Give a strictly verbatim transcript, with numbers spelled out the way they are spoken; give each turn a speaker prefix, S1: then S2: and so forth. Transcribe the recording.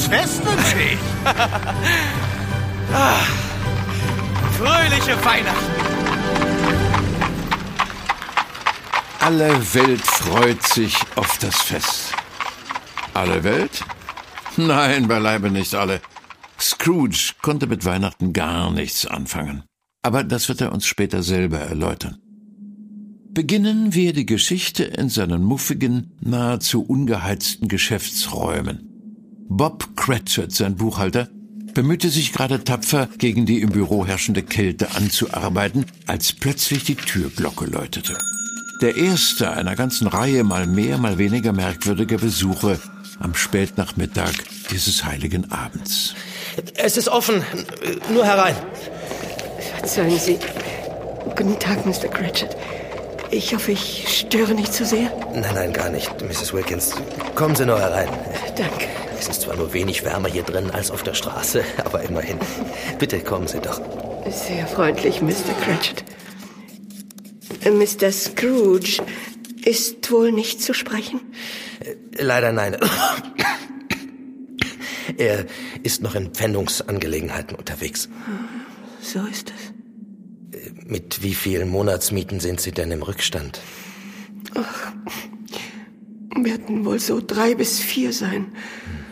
S1: das Fest wünsche ich. ah, fröhliche Weihnachten.
S2: Alle Welt freut sich auf das Fest. Alle Welt? Nein, beileibe nicht alle. Scrooge konnte mit Weihnachten gar nichts anfangen. Aber das wird er uns später selber erläutern. Beginnen wir die Geschichte in seinen muffigen, nahezu ungeheizten Geschäftsräumen. Bob Cratchit, sein Buchhalter, bemühte sich gerade tapfer, gegen die im Büro herrschende Kälte anzuarbeiten, als plötzlich die Türglocke läutete. Der erste einer ganzen Reihe mal mehr, mal weniger merkwürdiger Besuche am Spätnachmittag dieses heiligen Abends.
S3: Es ist offen. Nur herein.
S4: Verzeihen Sie. Guten Tag, Mister Cratchit. Ich hoffe, ich störe nicht zu sehr.
S3: Nein, nein, gar nicht, Misses Wilkins. Kommen Sie nur herein.
S4: Danke.
S3: Es ist zwar nur wenig wärmer hier drin als auf der Straße, aber immerhin. Bitte kommen Sie doch.
S4: Sehr freundlich, Mister Cratchit. Mister Scrooge ist wohl nicht zu sprechen?
S3: Leider nein. Er ist noch in Pfändungsangelegenheiten unterwegs.
S4: So ist es.
S3: Mit wie vielen Monatsmieten sind Sie denn im Rückstand?
S4: Ach, werden wohl so drei bis vier sein.